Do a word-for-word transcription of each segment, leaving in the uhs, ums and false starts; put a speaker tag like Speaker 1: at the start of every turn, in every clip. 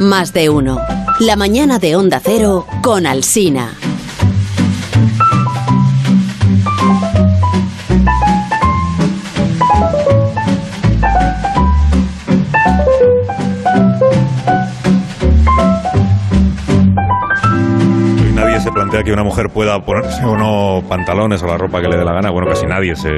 Speaker 1: Más de uno. La mañana de Onda Cero con Alsina.
Speaker 2: Nadie se plantea que una mujer pueda ponerse o no pantalones o la ropa que le dé la gana. Bueno, casi nadie se,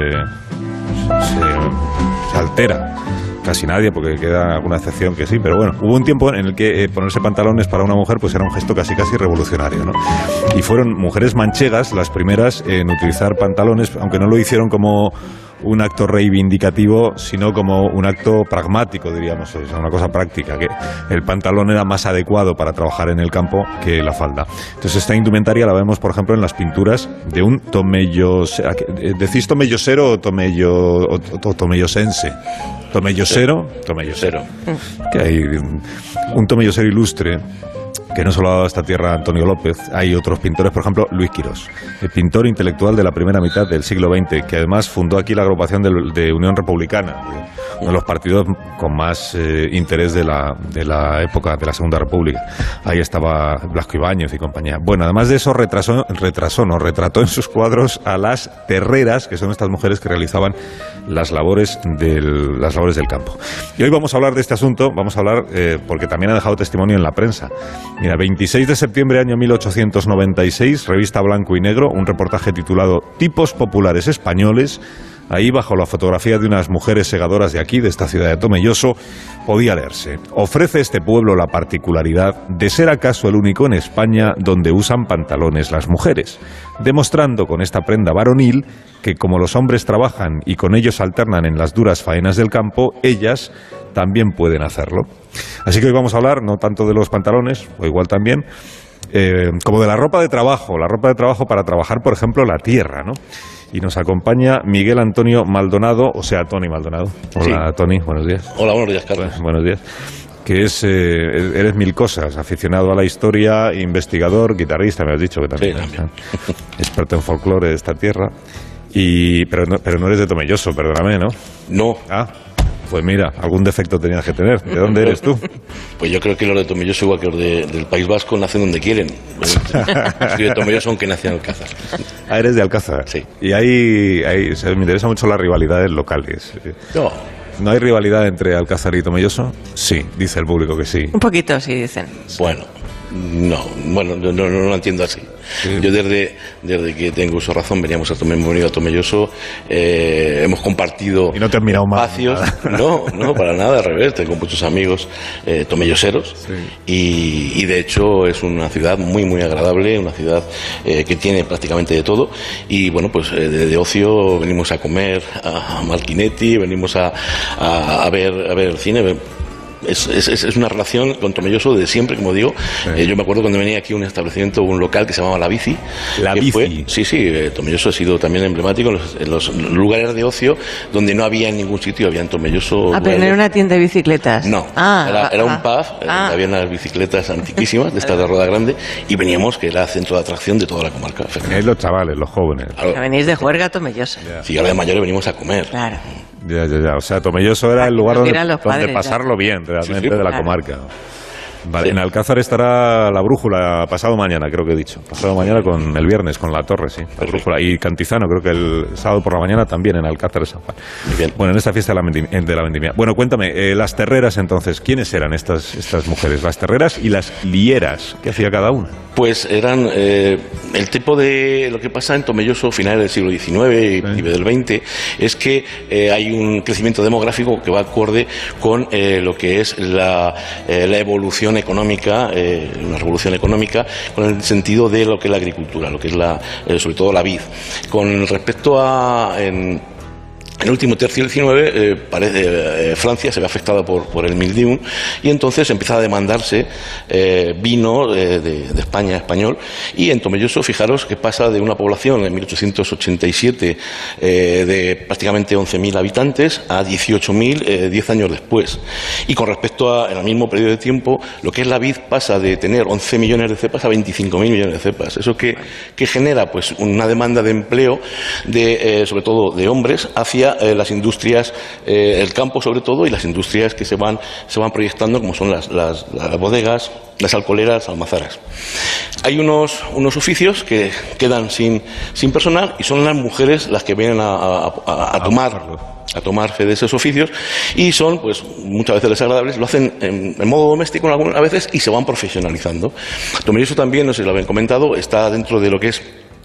Speaker 2: se, se altera. Casi nadie, porque queda alguna excepción que sí, pero bueno, hubo un tiempo en el que eh, ponerse pantalones para una mujer pues era un gesto casi casi revolucionario, ¿no? Y fueron mujeres manchegas las primeras en utilizar pantalones, aunque no lo hicieron como un acto reivindicativo, sino como un acto pragmático, diríamos, o sea, una cosa práctica, que el pantalón era más adecuado para trabajar en el campo que la falda. Entonces esta indumentaria la vemos, por ejemplo, en las pinturas de un tomellosero. ¿Decís tomellosero o tomello, o, o tomellosense? Tomellosero, tomellosero. Que hay un, un tomellosero ilustre que no solo ha dado a esta tierra Antonio López, hay otros pintores, por ejemplo, Luis Quirós, el pintor intelectual de la primera mitad del siglo veinte, que además fundó aquí la agrupación de, de Unión Republicana, uno de los partidos con más eh, interés de la, de la época de la Segunda República. Ahí estaba Blasco Ibáñez y compañía. Bueno, además de eso, retrasó, retrasó, no, retrató en sus cuadros a las terreras, que son estas mujeres que realizaban las labores del, las labores del campo. Y hoy vamos a hablar de este asunto, vamos a hablar, eh, porque también ha dejado testimonio en la prensa. Mira, veintiséis de septiembre año mil ochocientos noventa y seis, revista Blanco y Negro, un reportaje titulado Tipos populares españoles. Ahí, bajo la fotografía de unas mujeres segadoras de aquí, de esta ciudad de Tomelloso, podía leerse: ofrece este pueblo la particularidad de ser acaso el único en España donde usan pantalones las mujeres, demostrando con esta prenda varonil que como los hombres trabajan y con ellos alternan en las duras faenas del campo, ellas también pueden hacerlo. Así que hoy vamos a hablar no tanto de los pantalones, o igual también, eh, como de la ropa de trabajo, la ropa de trabajo para trabajar, por ejemplo, la tierra, ¿no? Y nos acompaña Miguel Antonio Maldonado, o sea, Tony Maldonado. Hola, sí. Tony, buenos días.
Speaker 3: Hola, buenos días, Carlos.
Speaker 2: Bueno, buenos días. Que es, eh, eres mil cosas, aficionado a la historia, investigador, guitarrista, me has dicho que también.
Speaker 3: Sí, también.
Speaker 2: Experto en folclore de esta tierra. Y, pero, no, pero no eres de Tomelloso, perdóname, ¿no?
Speaker 3: No.
Speaker 2: Ah, pues mira, algún defecto tenías que tener. ¿De dónde eres tú?
Speaker 3: Pues yo creo que los de Tomelloso, igual que los de, del País Vasco, nacen donde quieren. Soy de Tomelloso, aunque nací en Alcázar.
Speaker 2: Ah, eres de Alcázar.
Speaker 3: Sí.
Speaker 2: Y ahí, ahí o sea, me interesa mucho las rivalidades locales.
Speaker 3: No.
Speaker 2: ¿No hay rivalidad entre Alcázar y Tomelloso? Sí, dice el público que sí.
Speaker 4: Un poquito, sí, dicen.
Speaker 3: Bueno, no, bueno, no, no, no lo entiendo así. Sí. Yo desde, desde que tengo uso razón veníamos a Tomelloso, hemos venido a Tomelloso, eh, hemos compartido
Speaker 2: y no te has mirado
Speaker 3: espacios.
Speaker 2: Mal,
Speaker 3: no, no, para nada, al revés, tengo muchos amigos eh, tomelloseros, sí. y, y de hecho es una ciudad muy muy agradable, una ciudad eh, que tiene prácticamente de todo, y bueno, pues eh, de, de ocio venimos a comer a, a Malquinetti, venimos a, a, a ver a ver el cine. Es, es, es una relación con Tomelloso de siempre, como digo. Sí. Eh, yo me acuerdo cuando venía aquí a un establecimiento, un local que se llamaba La Bici.
Speaker 2: La Bici.
Speaker 3: Fue, sí, sí, eh, Tomelloso ha sido también emblemático en los, en los lugares de ocio donde no había en ningún sitio, había en Tomelloso.
Speaker 4: A tener una tienda de bicicletas.
Speaker 3: No,
Speaker 4: ah,
Speaker 3: era, era
Speaker 4: ah,
Speaker 3: un pub,
Speaker 4: ah.
Speaker 3: había unas bicicletas antiquísimas, de estas de rueda grande, y veníamos, que era centro de atracción de toda la comarca.
Speaker 2: Veníais los chavales, los jóvenes.
Speaker 4: Claro. Venís de juerga a Tomelloso.
Speaker 3: Yeah. Sí, ahora de mayores venimos a comer.
Speaker 4: Claro.
Speaker 2: Ya, ya, ya. O sea, Tomelloso era el lugar donde,
Speaker 4: padres,
Speaker 2: donde pasarlo bien, realmente, sí, sí, de la
Speaker 4: claro.
Speaker 2: comarca. Vale,
Speaker 3: sí.
Speaker 2: En Alcázar estará la brújula pasado mañana, creo que he dicho. Pasado mañana con el viernes, con la torre, sí. La brújula. Y Cantizano, creo que el sábado por la mañana también en Alcázar de San Juan.
Speaker 3: Muy bien.
Speaker 2: Bueno, en esta fiesta de la, vendimia, de la vendimia. Bueno, cuéntame, eh, las terreras entonces, ¿quiénes eran estas, estas mujeres? Las terreras y las lieras. ¿Qué hacía cada una?
Speaker 3: Pues eran eh, el tipo de... Lo que pasa en Tomelloso, finales del siglo diecinueve y sí. del veinte, es que eh, hay un crecimiento demográfico que va acorde con eh, lo que es la, eh, la evolución económica, eh, una revolución económica, con el sentido de lo que es la agricultura, lo que es la, eh, sobre todo la vid. Con respecto a... En, En el último tercio del diecinueve, eh, parece, eh, Francia se ve afectada por, por el mildiu y entonces empieza a demandarse eh, vino eh, de, de España, español, y en Tomelloso, fijaros que pasa de una población en mil ochocientos ochenta y siete eh, de prácticamente once mil habitantes a dieciocho mil eh, diez años después. Y con respecto a, en el mismo periodo de tiempo, lo que es la vid pasa de tener once millones de cepas a veinticinco mil millones de cepas. ¿Eso que, que genera? Pues una demanda de empleo, de, eh, sobre todo de hombres, hacia hacia eh, las industrias, eh, el campo sobre todo, y las industrias que se van, se van proyectando, como son las, las, las bodegas, las alcoholeras, almazaras. Hay unos, unos oficios que quedan sin, sin personal y son las mujeres las que vienen a, a, a, a tomar a tomar fe de esos oficios, y son pues muchas veces desagradables, lo hacen en, en modo doméstico algunas veces y se van profesionalizando. Tomelloso también, no sé si lo habían comentado, está dentro de lo que es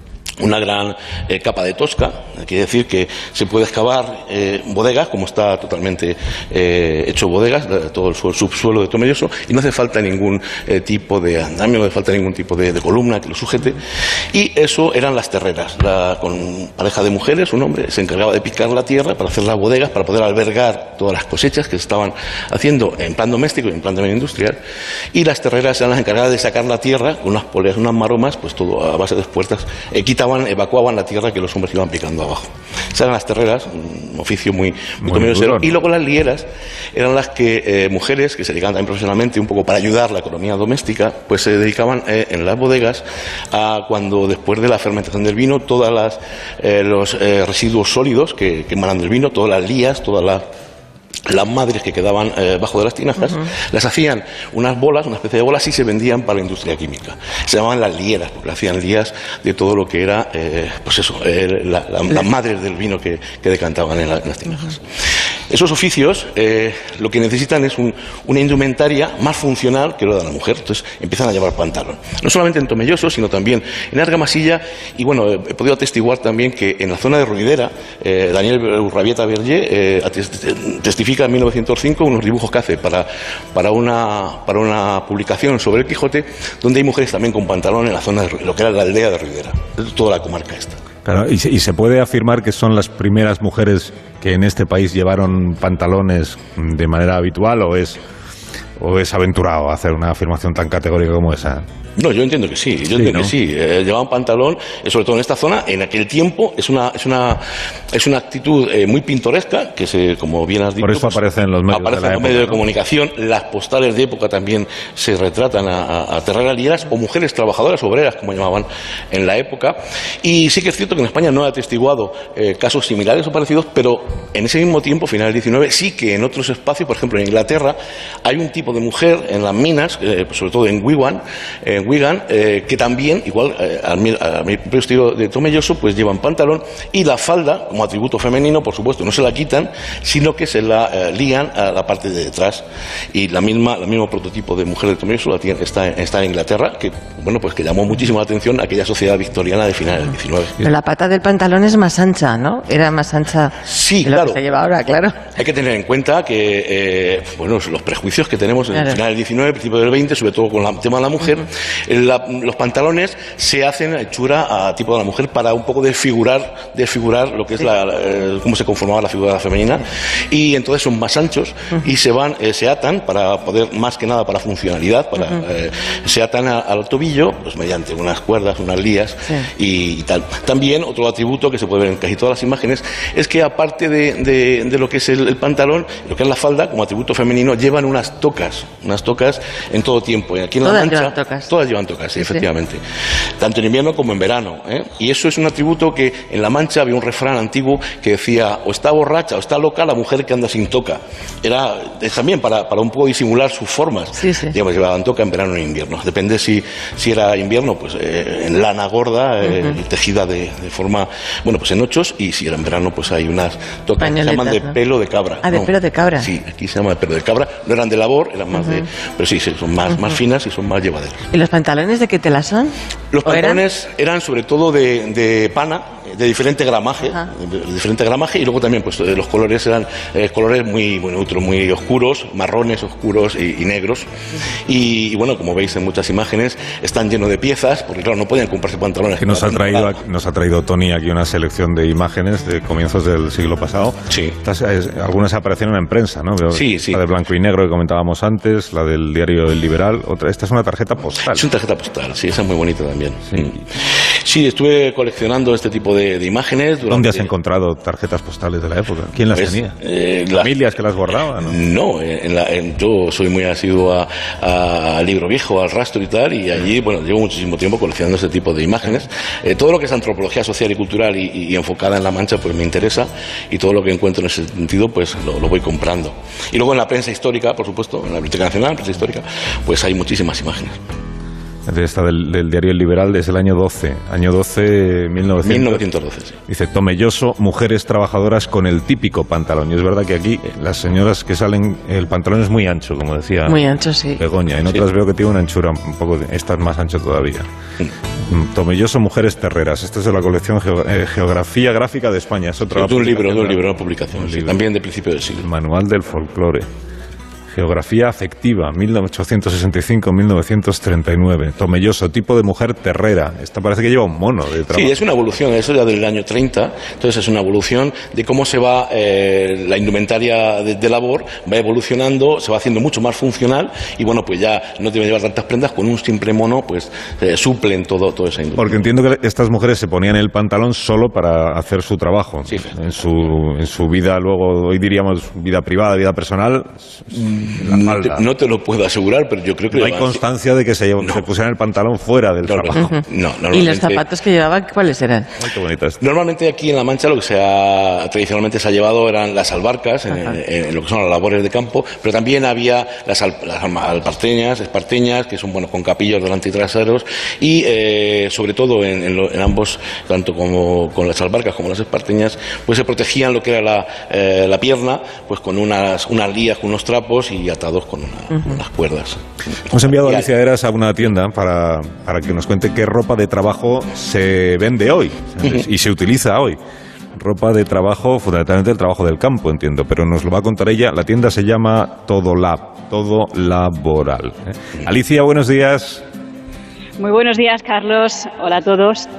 Speaker 3: una gran eh, capa de tosca, quiere decir que se puede excavar eh, bodegas, como está totalmente eh, hecho bodegas, todo el subsuelo de Tomelloso, y no hace falta ningún eh, tipo de andamio, no hace falta ningún tipo de, de columna que lo sujete, y eso eran las terreras. La, con pareja de mujeres, un hombre se encargaba de picar la tierra para hacer las bodegas, para poder albergar todas las cosechas que se estaban haciendo en plan doméstico y en plan también industrial, y las terreras eran las encargadas de sacar la tierra con unas poleas, unas maromas, pues todo a base de puertas, eh, quitaban evacuaban la tierra que los hombres iban picando abajo. Esas eran las terreras, un oficio muy, muy, muy duro, ¿no? Y luego las lieras eran las que eh, mujeres que se dedicaban también profesionalmente un poco para ayudar la economía doméstica, pues se dedicaban eh, en las bodegas a cuando después de la fermentación del vino, todos eh, los eh, residuos sólidos que, que emanan del vino, todas las lías, todas las las madres que quedaban eh, bajo de las tinajas, uh-huh. las hacían unas bolas, una especie de bolas, y se vendían para la industria química. Se llamaban las lieras, porque hacían lías de todo lo que era, eh, pues eso, eh, la, la, las madres del vino que, que decantaban en, la, en las tinajas. Uh-huh. Esos oficios eh, lo que necesitan es un, una indumentaria más funcional que lo de la mujer, entonces empiezan a llevar pantalón. No solamente en Tomelloso, sino también en Argamasilla, y bueno, he podido atestiguar también que en la zona de Ruidera, eh, Daniel Urrabieta Berger eh, testifica en mil novecientos cinco unos dibujos que hace para, para, una, para una publicación sobre el Quijote, donde hay mujeres también con pantalón en la zona de lo que era la aldea de Ruidera, toda la comarca esta.
Speaker 2: Claro, y, se, y se puede afirmar que son las primeras mujeres que en este país llevaron pantalones de manera habitual, o es, o es aventurado hacer una afirmación tan categórica como esa.
Speaker 3: No, yo entiendo que sí, yo sí, entiendo ¿no? que sí. Eh, llevaban pantalón, eh, sobre todo en esta zona, en aquel tiempo, es una es una es una actitud eh, muy pintoresca, que se, como bien has dicho,
Speaker 2: por eso pues, aparece en los medios,
Speaker 3: aparece
Speaker 2: de, la
Speaker 3: en los
Speaker 2: época,
Speaker 3: medios de
Speaker 2: ¿no?
Speaker 3: comunicación. Las postales de época también se retratan a, a, a terralieras o mujeres trabajadoras obreras, como llamaban en la época. Y sí que es cierto que en España no he atestiguado eh, casos similares o parecidos, pero en ese mismo tiempo, final del diecinueve, sí que en otros espacios, por ejemplo en Inglaterra, hay un tipo de mujer en las minas, eh, sobre todo en Wigan, en Wigan eh, que también, igual eh, al, al propio estilo de Tomelloso, pues llevan pantalón y la falda, como atributo femenino, por supuesto, no se la quitan, sino que se la eh, lían a la parte de detrás. Y la misma, el mismo prototipo de mujer de Tomelloso la tiene, está, está en Inglaterra, que bueno, pues que llamó muchísimo la atención a aquella sociedad victoriana de finales del diecinueve.
Speaker 4: Pero la pata del pantalón es más ancha, ¿no? Era más ancha
Speaker 3: sí,
Speaker 4: de lo
Speaker 3: claro.
Speaker 4: que se lleva ahora, claro.
Speaker 3: Hay que tener en cuenta que eh, bueno, los prejuicios que tenemos en
Speaker 4: claro.
Speaker 3: el final del diecinueve, principio del veinte, sobre todo con el tema de la mujer, uh-huh. la, los pantalones se hacen a hechura a tipo de la mujer para un poco desfigurar, desfigurar lo que es sí. la, la, cómo se conformaba la figura femenina, y entonces son más anchos uh-huh. y se van, eh, se atan para poder, más que nada para funcionalidad, para uh-huh. eh, se atan a, al tobillo, pues mediante unas cuerdas, unas lías sí. y, y tal. También otro atributo que se puede ver en casi todas las imágenes es que aparte de, de, de lo que es el, el pantalón, lo que es la falda, como atributo femenino, llevan unas tocas, unas tocas en todo tiempo. Y aquí en
Speaker 4: todas
Speaker 3: La Mancha,
Speaker 4: llevan tocas.
Speaker 3: Todas llevan tocas, sí,
Speaker 4: sí,
Speaker 3: efectivamente. Sí. Tanto en invierno como en verano. ¿eh? Y eso es un atributo que en La Mancha había un refrán antiguo que decía, o está borracha o está loca la mujer que anda sin toca. Era es también para, para un poco disimular sus formas.
Speaker 4: Sí, sí.
Speaker 3: Digamos, llevaban toca en verano o en invierno. Depende si, si era invierno, pues eh, en lana gorda, eh, uh-huh. tejida de, de forma, bueno, pues en ochos, y si era en verano, pues hay unas tocas que se llaman de ¿no? pelo de cabra.
Speaker 4: Ah, de
Speaker 3: ¿no?
Speaker 4: pelo de cabra.
Speaker 3: Sí, aquí se llama de pelo de cabra. No eran de labor, eran más uh-huh. de... Pero sí, son más, uh-huh. más finas y son más llevaderas.
Speaker 4: ¿Y los pantalones de qué tela son?
Speaker 3: Los pantalones eran? eran sobre todo de, de pana, de diferente gramaje, de, de diferente gramaje, y luego también pues los colores eran eh, colores muy, muy neutros, muy oscuros, marrones oscuros y, y negros. Uh-huh. Y, y bueno, como veis en muchas imágenes, están llenos de piezas, porque claro, no podían comprarse pantalones.
Speaker 2: Que nos ha traído, nos ha traído Tony aquí una selección de imágenes de comienzos del siglo pasado.
Speaker 3: Sí.
Speaker 2: Estas, es, algunas aparecieron en prensa, ¿no?
Speaker 3: Sí, sí.
Speaker 2: La de blanco y negro que comentábamos antes, la del diario El Liberal. Otra, esta es una tarjeta postal.
Speaker 3: Es una tarjeta postal, sí, esa es muy bonita también.
Speaker 2: Sí.
Speaker 3: Sí, estuve coleccionando este tipo de, de imágenes. Durante...
Speaker 2: ¿Dónde has encontrado tarjetas postales de la época? ¿Quién las pues, tenía? Eh, ¿Familias la... que las guardaban? No,
Speaker 3: no en la, en, yo soy muy asiduo a, a, a libro viejo, al rastro y tal, y allí, bueno, llevo muchísimo tiempo coleccionando este tipo de imágenes. Eh, todo lo que es antropología social y cultural y, y, y enfocada en La Mancha, pues me interesa, y todo lo que encuentro en ese sentido, pues lo, lo voy comprando. Y luego en la prensa histórica, por supuesto, en la Biblioteca Nacional, prensa histórica, pues hay muchísimas imágenes.
Speaker 2: Esta del, del diario El Liberal desde el año doce, año doce, mil novecientos.
Speaker 3: mil novecientos doce, sí.
Speaker 2: Dice, Tomelloso, mujeres trabajadoras con el típico pantalón. Y es verdad que aquí las señoras que salen, el pantalón es muy ancho, como decía
Speaker 4: muy ancho, sí.
Speaker 2: Begoña. En otras sí. Veo que tiene una anchura un poco, esta es más ancho todavía. Mm. Tomelloso, mujeres terreras. Esta es de la colección Geo, eh, Geografía Gráfica de España. Es otra
Speaker 3: sí, de un libro, de un libro, una publicación, un sí, libro. También de principio del siglo.
Speaker 2: Manual del folclore. Geografía afectiva, mil ochocientos sesenta y cinco a mil novecientos treinta y nueve. Tomelloso, tipo de mujer terrera. Esta parece que lleva un mono de trabajo.
Speaker 3: Sí, es una evolución, eso ya del año treinta. Entonces es una evolución de cómo se va eh, la indumentaria de, de labor, va evolucionando, se va haciendo mucho más funcional y bueno, pues ya no deben llevar tantas prendas, con un simple mono pues eh, suplen todo, todo esa indumentaria.
Speaker 2: Porque entiendo que estas mujeres se ponían el pantalón solo para hacer su trabajo.
Speaker 3: Sí.
Speaker 2: En su, en su vida, luego, hoy diríamos, vida privada, vida personal...
Speaker 3: No te, no te lo puedo asegurar, pero yo creo que...
Speaker 2: No hay constancia de que se, no. se pusieran el pantalón fuera del
Speaker 3: no,
Speaker 2: trabajo.
Speaker 3: No, no,
Speaker 4: ¿Y los zapatos que llevaban, cuáles eran?
Speaker 2: Ay, qué bonitas.
Speaker 3: Normalmente aquí en La Mancha lo que se ha, tradicionalmente se ha llevado eran las albarcas, en, en, en lo que son las labores de campo, pero también había las, al, las alparteñas, esparteñas, que son bueno con capillos delante y traseros, y eh, sobre todo en, en, lo, en ambos, tanto como con las albarcas como las esparteñas, pues se protegían lo que era la, eh, la pierna, pues con unas, unas lías, con unos trapos y atados con una, uh-huh. unas cuerdas.
Speaker 2: Hemos enviado a Alicia Eras a una tienda para, para que nos cuente qué ropa de trabajo se vende hoy uh-huh. y se utiliza hoy. Ropa de trabajo, fundamentalmente el trabajo del campo, entiendo, pero nos lo va a contar ella. La tienda se llama Todo Lab, Todo Laboral. ¿eh? Alicia, buenos días.
Speaker 5: Muy buenos días, Carlos. Hola a todos.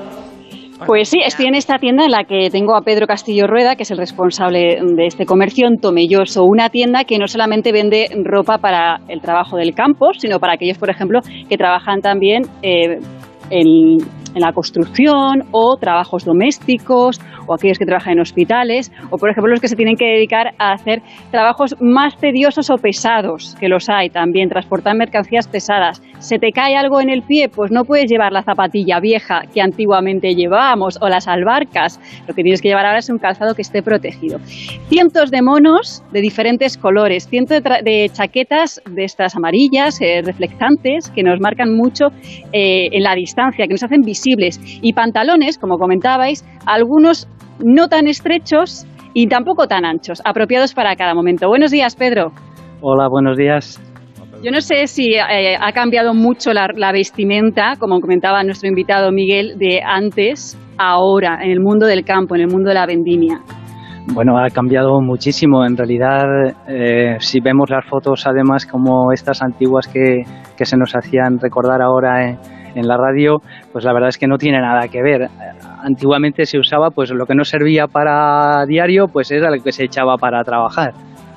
Speaker 5: Pues sí, estoy en esta tienda en la que tengo a Pedro Castillo Rueda, que es el responsable de este comercio en Tomelloso, una tienda que no solamente vende ropa para el trabajo del campo, sino para aquellos, por ejemplo, que trabajan también eh, en, en la construcción o trabajos domésticos, o aquellos que trabajan en hospitales, o por ejemplo los que se tienen que dedicar a hacer trabajos más tediosos o pesados, que los hay también, transportar mercancías pesadas. ¿Se te cae algo en el pie? Pues no puedes llevar la zapatilla vieja que antiguamente llevábamos, o las albarcas. Lo que tienes que llevar ahora es un calzado que esté protegido. Cientos de monos de diferentes colores, cientos de, tra- de chaquetas de estas amarillas, eh, reflectantes, que nos marcan mucho eh, en la distancia, que nos hacen visibles, y pantalones, como comentabais, algunos no tan estrechos y tampoco tan anchos, apropiados para cada momento. Buenos días, Pedro.
Speaker 6: Hola, buenos días.
Speaker 5: Yo no sé si eh, ha cambiado mucho la, la vestimenta, como comentaba nuestro invitado Miguel, de antes a ahora, en el mundo del campo, en el mundo de la vendimia.
Speaker 6: Bueno, ha cambiado muchísimo. En realidad, eh, si vemos las fotos, además, como estas antiguas que, que se nos hacían recordar ahora en, en la radio, pues la verdad es que no tiene nada que ver. Antiguamente se usaba, pues lo que no servía para diario, pues era lo que se echaba para trabajar.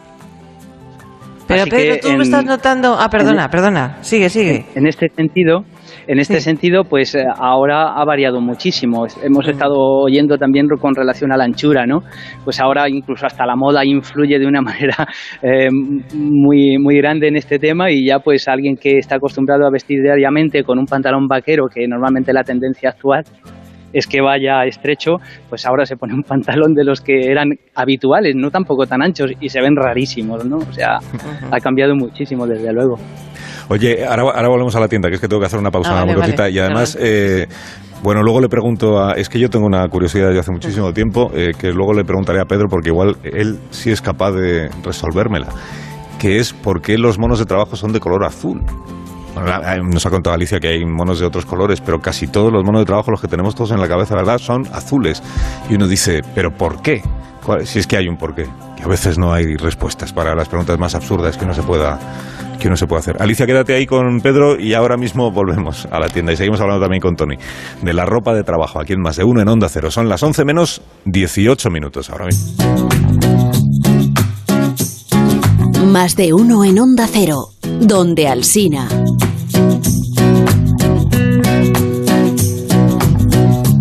Speaker 4: Pero Así Pedro, tú en, lo estás notando... Ah, perdona, en, perdona, sigue, sigue.
Speaker 6: En este sentido... En este sí. sentido, pues ahora ha variado muchísimo. Hemos estado oyendo también con relación a la anchura, ¿no? Pues ahora incluso hasta la moda influye de una manera eh, muy, muy grande en este tema, y ya pues alguien que está acostumbrado a vestir diariamente con un pantalón vaquero, que normalmente la tendencia actual es que vaya estrecho, pues ahora se pone un pantalón de los que eran habituales, no tampoco tan anchos, y se ven rarísimos, ¿no? O sea, uh-huh. ha cambiado muchísimo, desde luego.
Speaker 2: Oye, ahora, ahora volvemos a la tienda, que es que tengo que hacer una pausa, ah, vale, muy cortita, vale. Y además, eh, bueno, luego le pregunto a... Es que yo tengo una curiosidad desde hace muchísimo tiempo, eh, que luego le preguntaré a Pedro, porque igual él sí es capaz de resolvérmela, que es por qué los monos de trabajo son de color azul. Bueno, nos ha contado Alicia que hay monos de otros colores, pero casi todos los monos de trabajo, los que tenemos todos en la cabeza, ¿verdad?, son azules. Y uno dice, ¿pero por qué? Si es que hay un porqué, que a veces no hay respuestas para las preguntas más absurdas que uno se pueda, que uno se pueda hacer. Alicia, quédate ahí con Pedro y ahora mismo volvemos a la tienda y seguimos hablando también con Tony de la ropa de trabajo, aquí en Más de Uno en Onda Cero. Son las once menos dieciocho minutos ahora mismo.
Speaker 1: Más de Uno en Onda Cero, donde Alsina.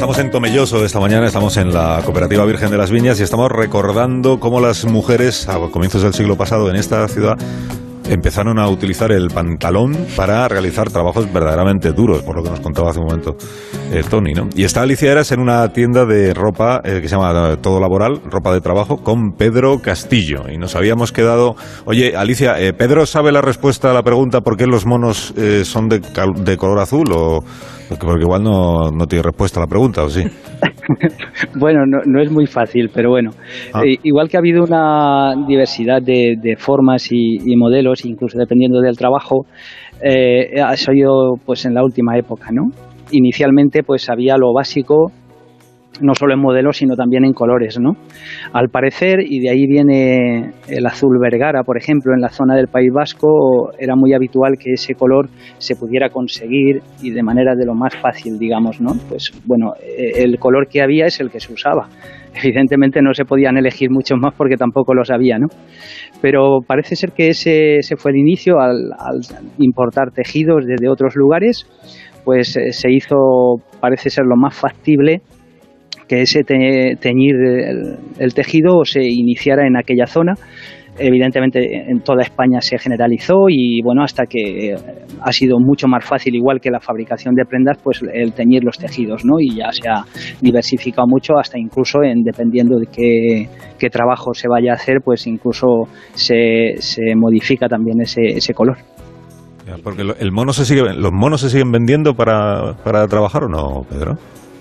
Speaker 2: Estamos en Tomelloso esta mañana, estamos en la Cooperativa Virgen de las Viñas y estamos recordando cómo las mujeres a comienzos del siglo pasado en esta ciudad empezaron a utilizar el pantalón para realizar trabajos verdaderamente duros, por lo que nos contaba hace un momento eh, Tony, ¿no? Y está Alicia Eras en una tienda de ropa eh, que se llama Todo Laboral, ropa de trabajo, con Pedro Castillo. Y nos habíamos quedado... Oye, Alicia, eh, ¿Pedro sabe la respuesta a la pregunta por qué los monos eh, son de, de color azul? O porque, porque igual no, no tiene respuesta a la pregunta, ¿o sí?
Speaker 6: Bueno, no, no es muy fácil, pero bueno, ah. eh, igual que ha habido una diversidad de, de formas y, y modelos, incluso dependiendo del trabajo, eh, ha sido pues en la última época, ¿no? Inicialmente pues había lo básico, no solo en modelos, sino también en colores, ¿no? Al parecer, y de ahí viene el azul Vergara, por ejemplo, en la zona del País Vasco, era muy habitual que ese color se pudiera conseguir y de manera de lo más fácil, digamos, ¿no? Pues bueno, el color que había es el que se usaba. Evidentemente no se podían elegir muchos más porque tampoco los había, ¿no? Pero parece ser que ese, ese fue el inicio al, al importar tejidos desde otros lugares, pues eh, se hizo, parece ser lo más factible, que ese te, teñir el, el tejido se iniciara en aquella zona. Evidentemente en toda España se generalizó y bueno, hasta que ha sido mucho más fácil, igual que la fabricación de prendas, pues el teñir los tejidos, ¿no? Y ya se ha diversificado mucho, hasta incluso en dependiendo de qué, qué trabajo se vaya a hacer, pues incluso se, se modifica también ese, ese color.
Speaker 2: Porque el mono se sigue, ¿los monos se siguen vendiendo para, para trabajar o no, Pedro?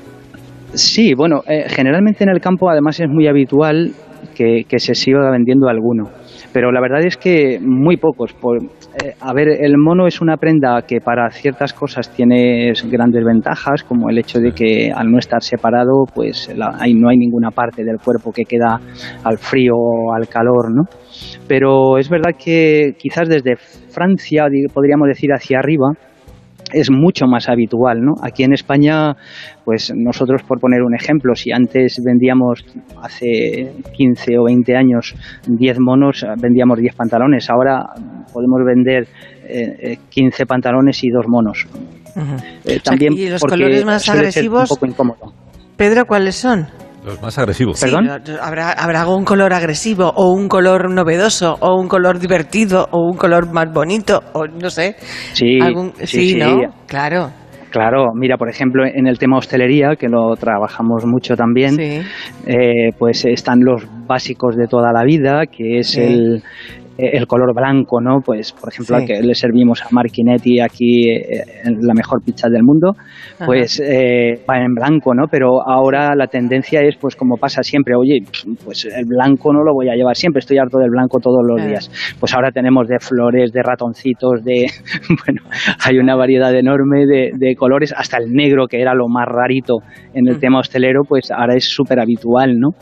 Speaker 6: Sí, bueno, eh, generalmente en el campo además es muy habitual que, que se siga vendiendo alguno, pero la verdad es que muy pocos. Por, eh, a ver, el mono es una prenda que para ciertas cosas tiene grandes ventajas, como el hecho de que al no estar separado, pues la, hay, no hay ninguna parte del cuerpo que queda al frío o al calor, ¿no? Pero es verdad que quizás desde Francia, podríamos decir hacia arriba, es mucho más habitual, ¿no? Aquí en España, pues nosotros, por poner un ejemplo, si antes vendíamos hace quince o veinte años diez monos, vendíamos diez pantalones. Ahora podemos vender eh, quince pantalones y dos monos.
Speaker 4: Uh-huh.
Speaker 6: Eh, también
Speaker 4: o sea, ¿y los
Speaker 6: porque
Speaker 4: colores más
Speaker 6: suele ser
Speaker 4: agresivos?
Speaker 6: un poco incómodo.
Speaker 4: Pedro, ¿cuáles son?
Speaker 2: Los más agresivos.
Speaker 6: ¿Perdón?
Speaker 4: Sí, ¿habrá, ¿Habrá algún color agresivo o un color novedoso o un color divertido o un color más bonito o no sé?
Speaker 6: Sí,
Speaker 4: algún,
Speaker 6: sí,
Speaker 4: sí,
Speaker 6: sí.
Speaker 4: ¿no? Claro.
Speaker 6: Claro, mira, por ejemplo, en el tema hostelería, que lo trabajamos mucho también, sí. eh, pues están los básicos de toda la vida, que es sí. el... el color blanco, ¿no? Pues, por ejemplo, sí. al que le servimos a Marchinetti aquí, eh, la mejor pizza del mundo, pues eh, va en blanco, ¿no? Pero ahora la tendencia es, pues como pasa siempre, oye, pues el blanco no lo voy a llevar siempre, estoy harto del blanco todos los claro. días. Pues ahora tenemos de flores, de ratoncitos, de... bueno, hay una variedad enorme de, de colores, hasta el negro, que era lo más rarito en el mm. tema hostelero, pues ahora es súper habitual, ¿no?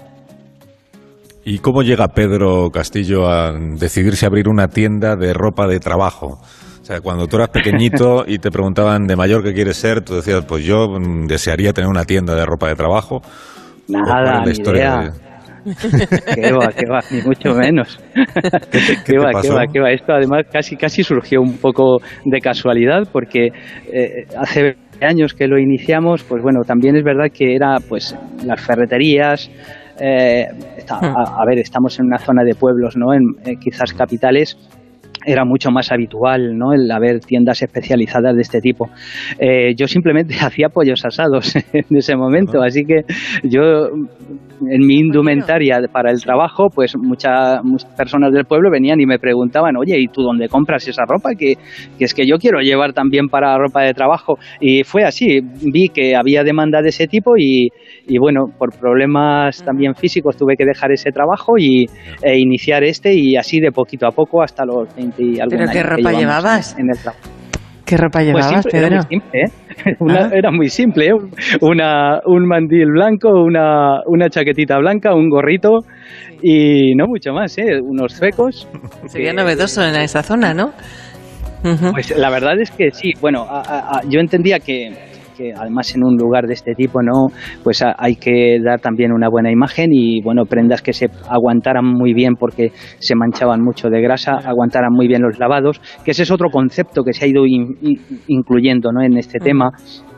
Speaker 2: ¿Y cómo llega Pedro Castillo a decidirse a abrir una tienda de ropa de trabajo? O sea, cuando tú eras pequeñito y te preguntaban de mayor qué quieres ser, tú decías, pues yo desearía tener una tienda de ropa de trabajo.
Speaker 6: Nada, ni idea. De... qué va, qué va, ni mucho menos.
Speaker 2: ¿Qué, te, qué,
Speaker 6: qué va,
Speaker 2: te pasó?
Speaker 6: qué va, qué va. Esto además casi, casi surgió un poco de casualidad porque eh, hace años que lo iniciamos, pues bueno, también es verdad que era pues las ferreterías. Eh, está, a, a ver, estamos en una zona de pueblos, ¿no? En eh, quizás capitales era mucho más habitual, ¿no? El haber tiendas especializadas de este tipo. Eh, yo simplemente hacía pollos asados en ese momento, así que yo en mi indumentaria para el trabajo, pues muchas, muchas personas del pueblo venían y me preguntaban, oye, ¿y tú dónde compras esa ropa? Que, que es que yo quiero llevar también para ropa de trabajo. Y fue así, vi que había demanda de ese tipo y, y bueno, por problemas también físicos tuve que dejar ese trabajo y e iniciar este y así de poquito a poco hasta los veinte y algún
Speaker 4: años. ¿Pero qué ropa llevabas?
Speaker 6: En el trabajo.
Speaker 4: ¿Qué ropa llevabas,
Speaker 6: pues simple,
Speaker 4: Pedro?
Speaker 6: Era muy simple, ¿eh? Una,
Speaker 4: ¿Ah?
Speaker 6: Era muy simple, ¿eh? Una, un mandil blanco, una, una chaquetita blanca, un gorrito y no mucho más, ¿eh? Unos zuecos.
Speaker 4: Sería novedoso en esa zona, ¿no? Uh-huh.
Speaker 6: Pues la verdad es que sí. Bueno, a, a, yo entendía que... que además en un lugar de este tipo, ¿no? Pues a, hay que dar también una buena imagen y, bueno, prendas que se aguantaran muy bien porque se manchaban mucho de grasa, aguantaran muy bien los lavados, que ese es otro concepto que se ha ido in, in, incluyendo, ¿no? En este uh-huh. tema.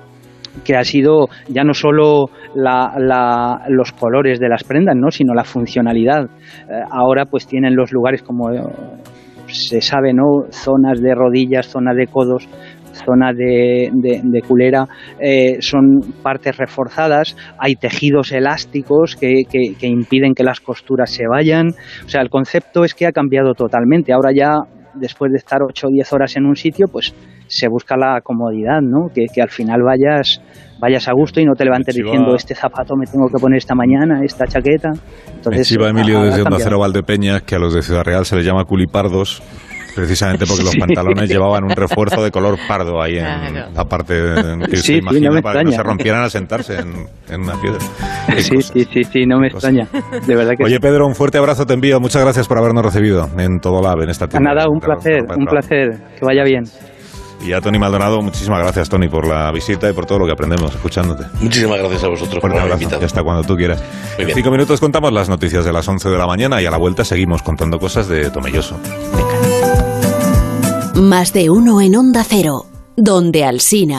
Speaker 6: que ha sido ya no solo la, la, los colores de las prendas, ¿no? sino la funcionalidad. Eh, ahora pues tienen los lugares como eh, se sabe, ¿no? zonas de rodillas, zonas de codos, zona de, de, de culera, eh, son partes reforzadas, hay tejidos elásticos que, que, que impiden que las costuras se vayan. O sea, el concepto es que ha cambiado totalmente. Ahora ya, después de estar ocho o diez horas en un sitio, pues se busca la comodidad, ¿no? Que, que al final vayas vayas a gusto y no te levantes
Speaker 2: Chiva,
Speaker 6: diciendo este zapato me tengo que poner esta mañana, esta chaqueta. Entonces,
Speaker 2: Chiva Emilio
Speaker 6: ha, ha
Speaker 2: desde Onda
Speaker 6: cambiado.
Speaker 2: Cero Valdepeñas, que a los de Ciudad Real se les llama culipardos, precisamente porque los pantalones llevaban un refuerzo de color pardo ahí en
Speaker 4: Claro.
Speaker 2: la parte en que
Speaker 6: Sí,
Speaker 2: se
Speaker 6: sí,
Speaker 2: imagina
Speaker 6: no me
Speaker 2: para que no se
Speaker 6: extraña.
Speaker 2: rompieran al sentarse en, en una piedra. Qué
Speaker 6: Sí,
Speaker 2: cosas.
Speaker 6: sí, sí, sí, no me
Speaker 2: Qué cosas.
Speaker 6: extraña. De verdad que
Speaker 2: Oye,
Speaker 6: sí.
Speaker 2: Pedro, un fuerte abrazo te envío. Muchas gracias por habernos recibido en Todo Lab, en esta tienda.
Speaker 6: Nada, un
Speaker 2: de la
Speaker 6: placer,
Speaker 2: ropa de
Speaker 6: un
Speaker 2: trabajo.
Speaker 6: placer. Que vaya bien.
Speaker 2: Y a Tony Maldonado, muchísimas gracias, Tony, por la visita y por todo lo que aprendemos escuchándote.
Speaker 3: Muchísimas gracias a vosotros por
Speaker 2: Fuerte
Speaker 3: haberme
Speaker 2: abrazo.
Speaker 3: invitado.
Speaker 2: Y hasta cuando tú quieras.
Speaker 3: Muy
Speaker 2: En
Speaker 3: bien.
Speaker 2: cinco minutos contamos las noticias de las once de la mañana y a la vuelta seguimos contando cosas de Tomelloso.
Speaker 1: Más de uno en Onda Cero, donde Alsina.